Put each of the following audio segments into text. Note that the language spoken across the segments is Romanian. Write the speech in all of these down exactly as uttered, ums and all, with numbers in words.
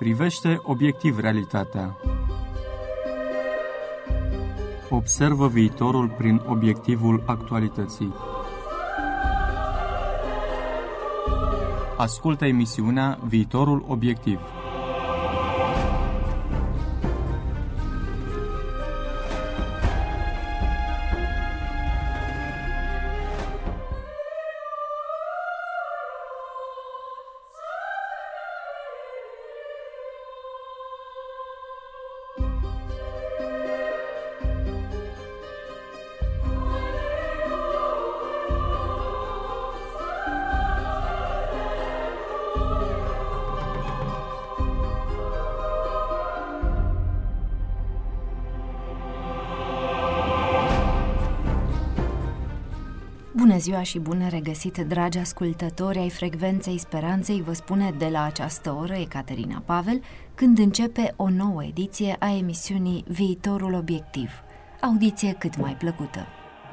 Privește obiectiv realitatea. Observă viitorul prin obiectivul actualității. Ascultă emisiunea Viitorul Obiectiv. Bună ziua și bun regăsit, dragi ascultători ai Frecvenței Speranței, vă spune de la această oră Ecaterina Pavel, când începe o nouă ediție a emisiunii Viitorul Obiectiv. Audiție cât mai plăcută.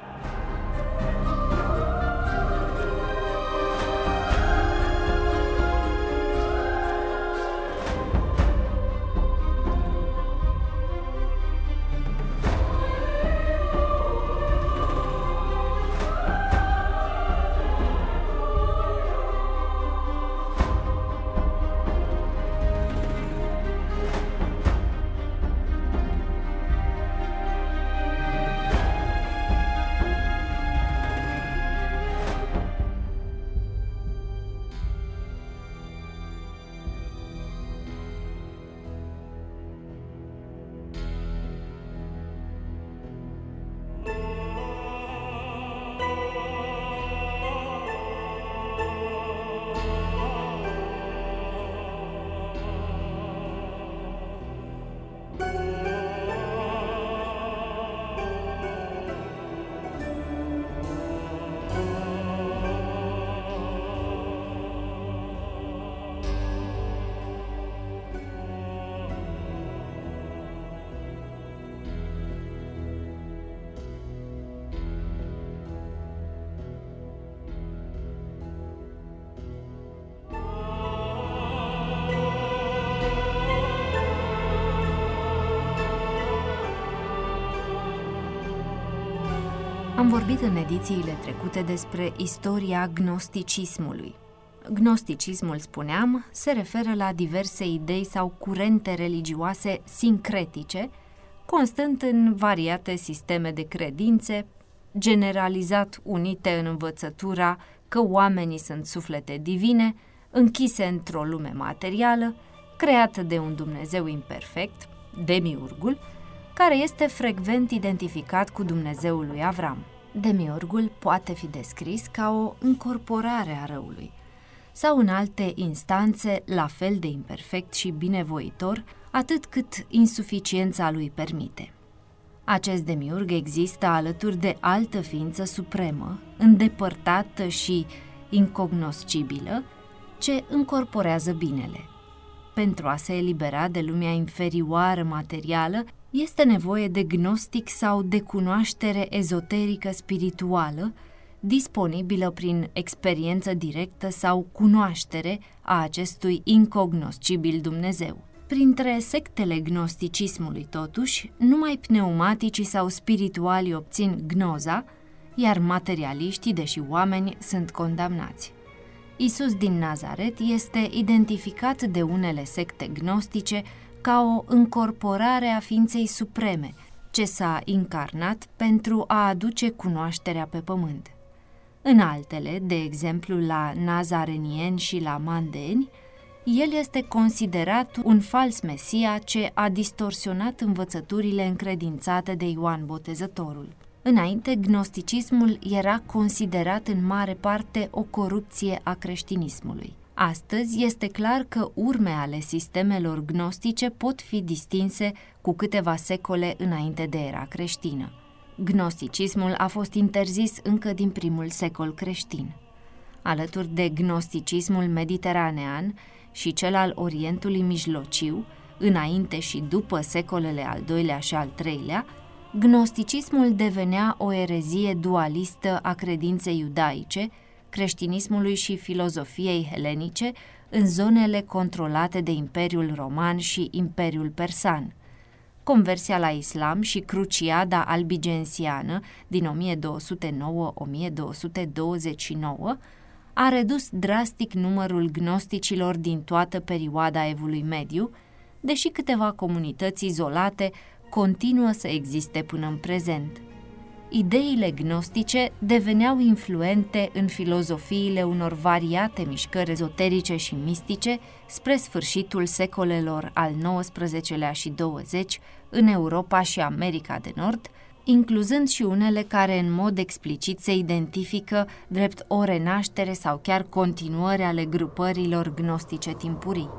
Am vorbit în edițiile trecute despre istoria gnosticismului. Gnosticismul, spuneam, se referă la diverse idei sau curente religioase sincretice, constând în variate sisteme de credințe, generalizat unite în învățătura că oamenii sunt suflete divine, închise într-o lume materială, creată de un Dumnezeu imperfect, Demiurgul, care este frecvent identificat cu Dumnezeul lui Avram. Demiurgul poate fi descris ca o încorporare a răului, sau în alte instanțe la fel de imperfect și binevoitor, atât cât insuficiența lui permite. Acest demiurg există alături de altă ființă supremă, îndepărtată și incognoscibilă, ce încorporează binele. Pentru a se elibera de lumea inferioară materială, este nevoie de gnostic sau de cunoaștere ezoterică spirituală, disponibilă prin experiență directă sau cunoaștere a acestui incognoscibil Dumnezeu. Printre sectele gnosticismului, totuși, numai pneumaticii sau spiritualii obțin gnoza, iar materialiștii, deși oameni, sunt condamnați. Iisus din Nazaret este identificat de unele secte gnostice ca o încorporare a ființei supreme, ce s-a incarnat pentru a aduce cunoașterea pe pământ. În altele, de exemplu la nazarenieni și la mandeni, el este considerat un fals mesia ce a distorsionat învățăturile încredințate de Ioan Botezătorul. Înainte, gnosticismul era considerat în mare parte o corupție a creștinismului. Astăzi este clar că urme ale sistemelor gnostice pot fi distinse cu câteva secole înainte de era creștină. Gnosticismul a fost interzis încă din primul secol creștin. Alături de gnosticismul mediteranean și cel al Orientului Mijlociu, înainte și după secolele al doilea și al treilea, gnosticismul devenea o erezie dualistă a credinței iudaice, creștinismului și filozofiei helenice, în zonele controlate de Imperiul Roman și Imperiul Persan. Conversia la islam și Cruciada albigensiană din o mie două sute nouă - o mie două sute douăzeci și nouă a redus drastic numărul gnosticilor din toată perioada Evului Mediu, deși câteva comunități izolate continuă să existe până în prezent. Ideile gnostice deveneau influente în filozofiile unor variate mișcări ezoterice și mistice spre sfârșitul secolelor al nouăsprezecelea și douăzeci în Europa și America de Nord, incluzând și unele care în mod explicit se identifică drept o renaștere sau chiar continuări ale grupărilor gnostice timpurii.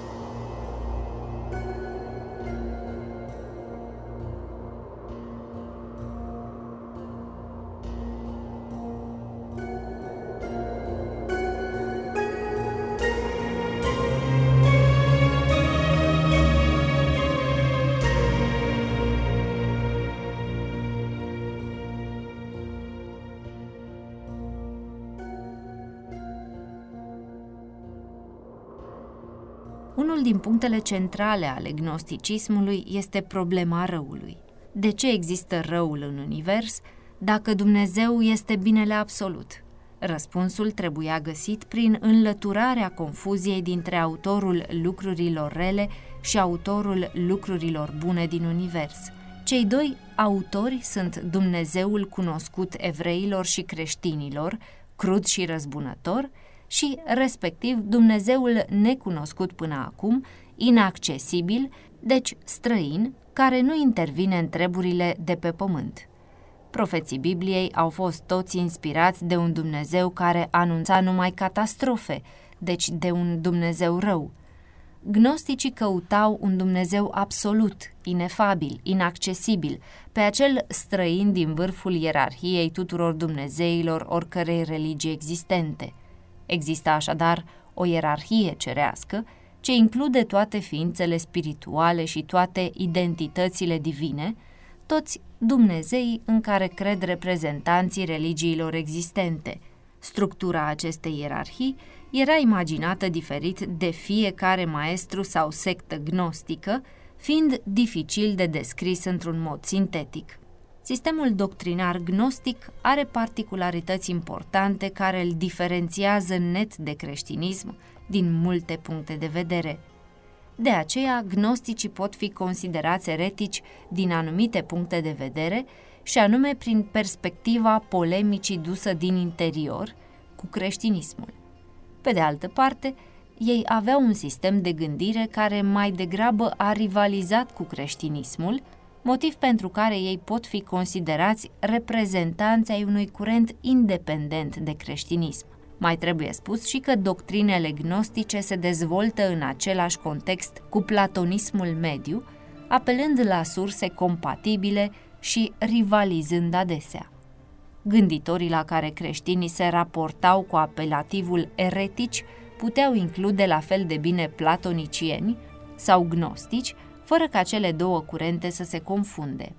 Unul din punctele centrale ale gnosticismului este problema răului. De ce există răul în univers dacă Dumnezeu este binele absolut? Răspunsul trebuia găsit prin înlăturarea confuziei dintre autorul lucrurilor rele și autorul lucrurilor bune din univers. Cei doi autori sunt Dumnezeul cunoscut evreilor și creștinilor, crud și răzbunător, și, respectiv, Dumnezeul necunoscut până acum, inaccesibil, deci străin, care nu intervine în treburile de pe pământ. Profeții Bibliei au fost toți inspirați de un Dumnezeu care anunța numai catastrofe, deci de un Dumnezeu rău. Gnosticii căutau un Dumnezeu absolut, inefabil, inaccesibil, pe acel străin din vârful ierarhiei tuturor dumnezeilor oricărei religii existente. Există așadar o ierarhie cerească ce include toate ființele spirituale și toate identitățile divine, toți dumnezeii în care cred reprezentanții religiilor existente. Structura acestei ierarhii era imaginată diferit de fiecare maestru sau sectă gnostică, fiind dificil de descris într-un mod sintetic. Sistemul doctrinar gnostic are particularități importante care îl diferențiază net de creștinism din multe puncte de vedere. De aceea, gnosticii pot fi considerați eretici din anumite puncte de vedere, și anume prin perspectiva polemicii dusă din interior cu creștinismul. Pe de altă parte, ei aveau un sistem de gândire care mai degrabă a rivalizat cu creștinismul, motiv pentru care ei pot fi considerați reprezentanți ai unui curent independent de creștinism. Mai trebuie spus și că doctrinele gnostice se dezvoltă în același context cu platonismul mediu, apelând la surse compatibile și rivalizând adesea. Gânditorii la care creștinii se raportau cu apelativul eretici puteau include la fel de bine platonicieni sau gnostici, fără ca cele două curente să se confunde.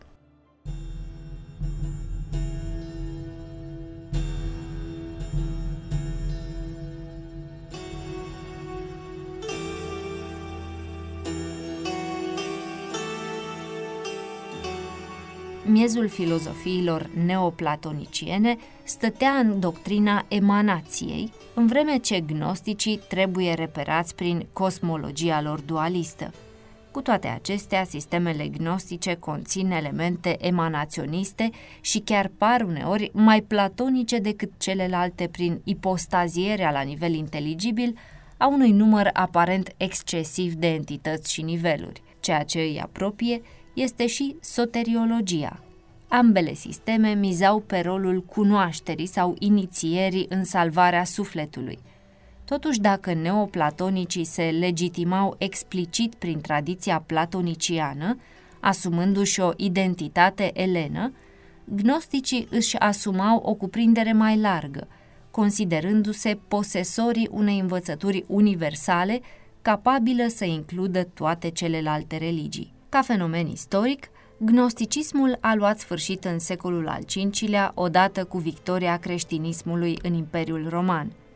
Miezul filozofiilor neoplatoniciene stătea în doctrina emanației, în vreme ce gnosticii trebuie reperați prin cosmologia lor dualistă. Cu toate acestea, sistemele gnostice conțin elemente emanaționiste și chiar par uneori mai platonice decât celelalte prin ipostazierea la nivel inteligibil a unui număr aparent excesiv de entități și niveluri. Ceea ce îi apropie este și soteriologia. Ambele sisteme mizau pe rolul cunoașterii sau inițierii în salvarea sufletului. Totuși, dacă neoplatonicii se legitimau explicit prin tradiția platoniciană, asumându-și o identitate elenă, gnosticii își asumau o cuprindere mai largă, considerându-se posesorii unei învățături universale capabilă să includă toate celelalte religii. Ca fenomen istoric, gnosticismul a luat sfârșit în secolul al cincilea, odată cu victoria creștinismului în Imperiul Roman.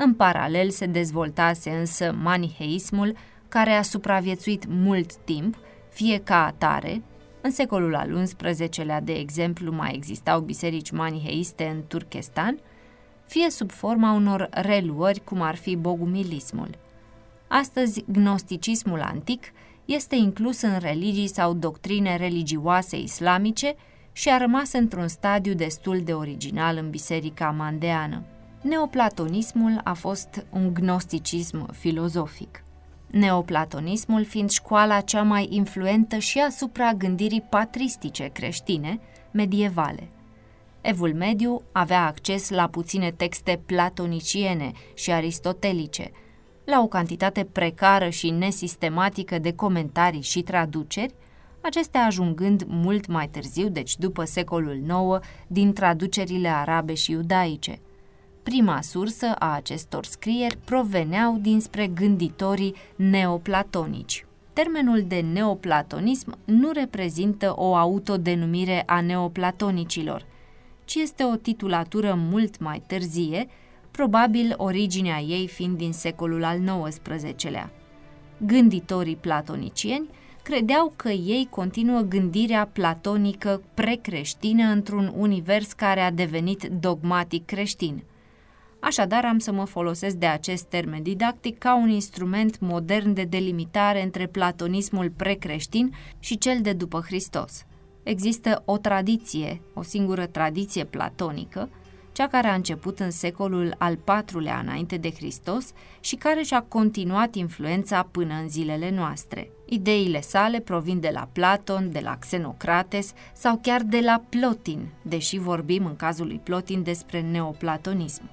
În paralel se dezvoltase însă maniheismul, care a supraviețuit mult timp, fie ca atare. În secolul al unsprezecelea, de exemplu, mai existau biserici maniheiste în Turkestan, fie sub forma unor reluări, cum ar fi bogumilismul. Astăzi, gnosticismul antic este inclus în religii sau doctrine religioase islamice și a rămas într-un stadiu destul de original în biserica mandeană. Neoplatonismul a fost un gnosticism filozofic. Neoplatonismul fiind școala cea mai influentă și asupra gândirii patristice creștine medievale. Evul Mediu avea acces la puține texte platoniciene și aristotelice, la o cantitate precară și nesistematică de comentarii și traduceri, acestea ajungând mult mai târziu, deci după secolul nouă, din traducerile arabe și iudaice. Prima sursă a acestor scrieri proveneau dinspre gânditorii neoplatonici. Termenul de neoplatonism nu reprezintă o autodenumire a neoplatonicilor, ci este o titulatură mult mai târzie, probabil originea ei fiind din secolul al nouăsprezecelea. Gânditorii platonicieni credeau că ei continuă gândirea platonică precreștină într-un univers care a devenit dogmatic creștin. Așadar, am să mă folosesc de acest termen didactic ca un instrument modern de delimitare între platonismul precreștin și cel de după Hristos. Există o tradiție, o singură tradiție platonică, cea care a început în secolul al patrulea înainte de Hristos și care și-a continuat influența până în zilele noastre. Ideile sale provin de la Platon, de la Xenocrates sau chiar de la Plotin, deși vorbim în cazul lui Plotin despre neoplatonism.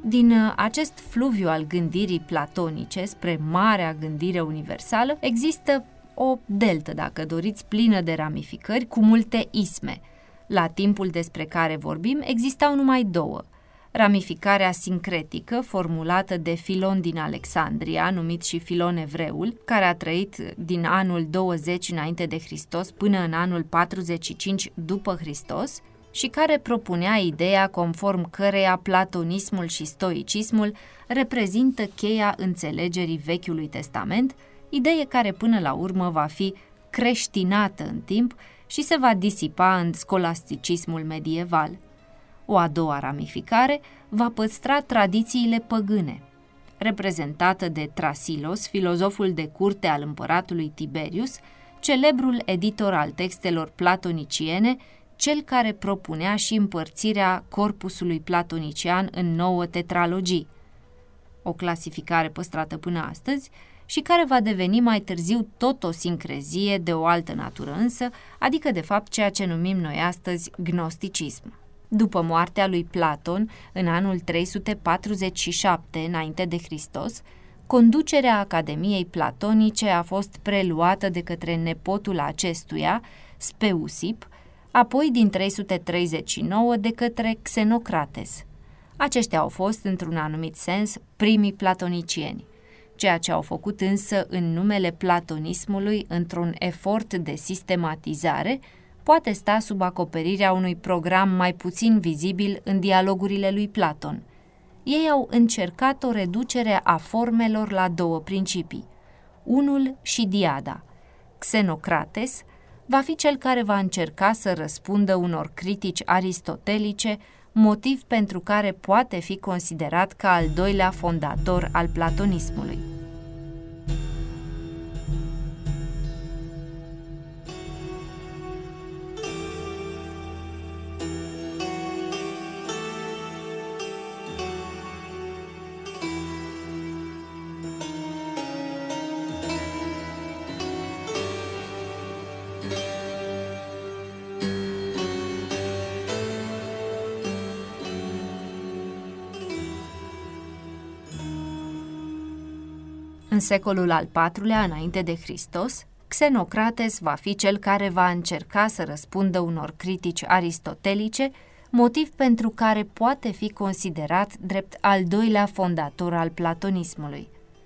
Din acest fluviu al gândirii platonice spre marea gândire universală există o deltă, dacă doriți, plină de ramificări, cu multe isme. La timpul despre care vorbim existau numai două. Ramificarea sincretică, formulată de Filon din Alexandria, numit și Filon Evreul, care a trăit din anul douăzeci înainte de Hristos până în anul patruzeci și cinci după Hristos, și care propunea ideea conform căreia platonismul și stoicismul reprezintă cheia înțelegerii Vechiului Testament, idee care până la urmă va fi creștinată în timp și se va disipa în scolasticismul medieval. O a doua ramificare va păstra tradițiile păgâne, reprezentată de Trasilos, filozoful de curte al împăratului Tiberius, celebrul editor al textelor platoniciene, cel care propunea și împărțirea corpusului platonician în nouă tetralogii, o clasificare păstrată până astăzi, și care va deveni mai târziu tot o sincrezie de o altă natură însă, adică de fapt ceea ce numim noi astăzi gnosticism. După moartea lui Platon, în anul trei sute patruzeci și șapte înainte de Hristos, conducerea Academiei Platonice a fost preluată de către nepotul acestuia, Speusipp, apoi din trei sute treizeci și nouă de către Xenocrates. Aceștia au fost, într-un anumit sens, primii platonicieni. Ceea ce au făcut însă în numele platonismului într-un efort de sistematizare poate sta sub acoperirea unui program mai puțin vizibil în dialogurile lui Platon. Ei au încercat o reducere a formelor la două principii, unul și diada. Xenocrates va fi cel care va încerca să răspundă unor critici aristotelice, motiv pentru care poate fi considerat ca al doilea fondator al platonismului. În secolul al patrulea înainte de Hristos, Xenocrates va fi cel care va încerca să răspundă unor critici aristotelice, motiv pentru care poate fi considerat drept al doilea fondator al platonismului.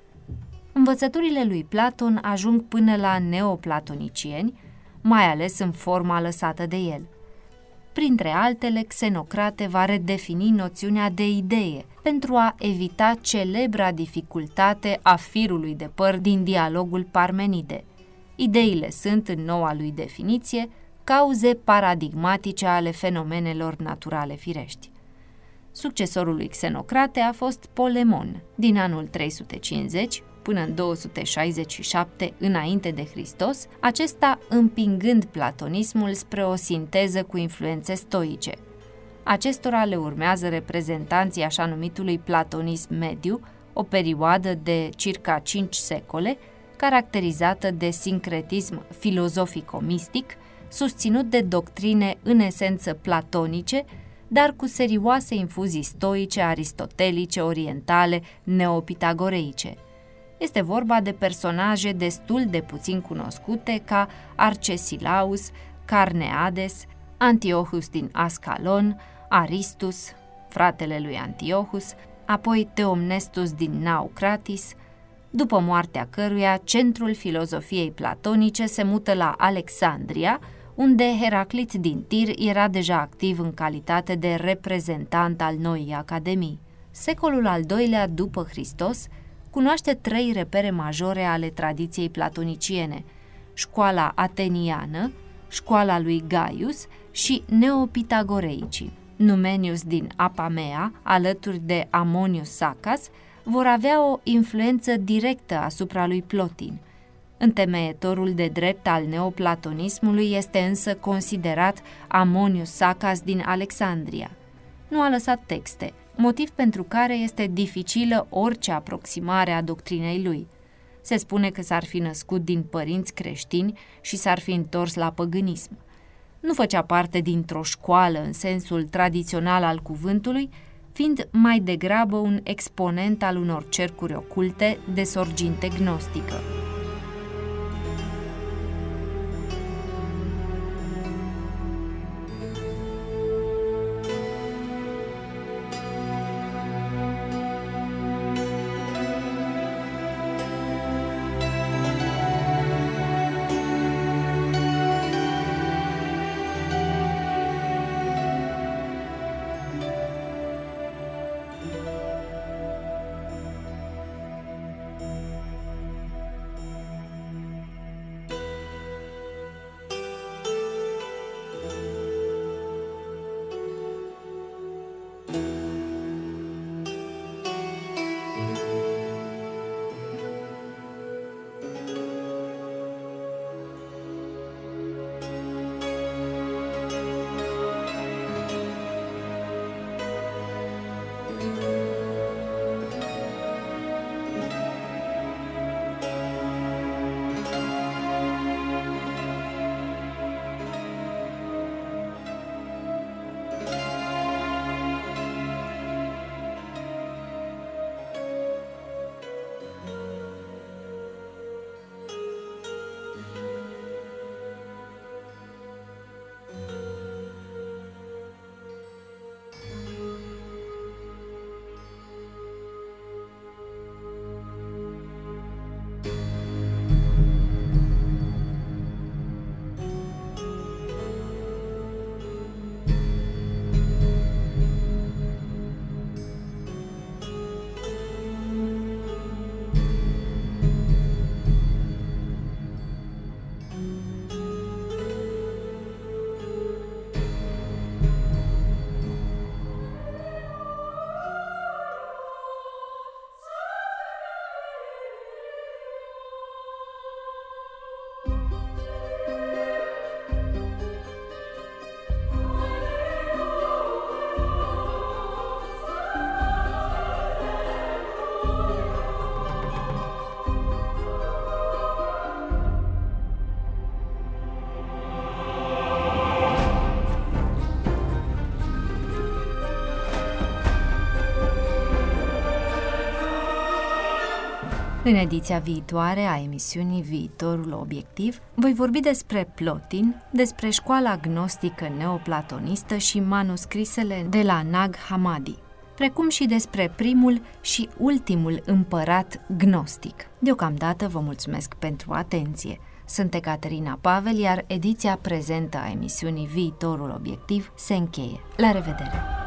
Învățăturile lui Platon ajung până la neoplatonicieni, mai ales în forma lăsată de el. Printre altele, Xenocrate va redefini noțiunea de idee pentru a evita celebra dificultate a firului de păr din dialogul Parmenide. Ideile sunt, în noua lui definiție, cauze paradigmatice ale fenomenelor naturale firești. Succesorul lui Xenocrate a fost Polemon, din anul trei sute cincizeci până în două sute șaizeci și șapte înainte de Hristos, acesta împingând platonismul spre o sinteză cu influențe stoice. Acestora le urmează reprezentanții așa numitului platonism mediu, o perioadă de circa cinci secole, caracterizată de sincretism filozofico-mistic, susținut de doctrine în esență platonice, dar cu serioase infuzii stoice, aristotelice, orientale, neopitagoreice. Este vorba de personaje destul de puțin cunoscute ca Arcesilaus, Carneades, Antiochus din Ascalon, Aristus, fratele lui Antiochus, apoi Theomnestus din Naucratis, după moartea căruia centrul filozofiei platonice se mută la Alexandria, unde Heraclit din Tir era deja activ în calitate de reprezentant al noii academii. Secolul al doilea după Hristos cunoaște trei repere majore ale tradiției platoniciene: școala ateniană, școala lui Gaius și neopitagoreicii. Numenius din Apamea, alături de Ammonius Saccas, vor avea o influență directă asupra lui Plotin. Întemeietorul de drept al neoplatonismului este însă considerat Ammonius Saccas din Alexandria. Nu a lăsat texte, motiv pentru care este dificilă orice aproximare a doctrinei lui. Se spune că s-ar fi născut din părinți creștini și s-ar fi întors la păgânism. Nu făcea parte dintr-o școală în sensul tradițional al cuvântului, fiind mai degrabă un exponent al unor cercuri oculte de sorginte gnostică. În ediția viitoare a emisiunii Viitorul Obiectiv, voi vorbi despre Plotin, despre școala gnostică neoplatonistă și manuscrisele de la Nag Hammadi, precum și despre primul și ultimul împărat gnostic. Deocamdată vă mulțumesc pentru atenție. Sunt Ecaterina Pavel, iar ediția prezentă a emisiunii Viitorul Obiectiv se încheie. La revedere!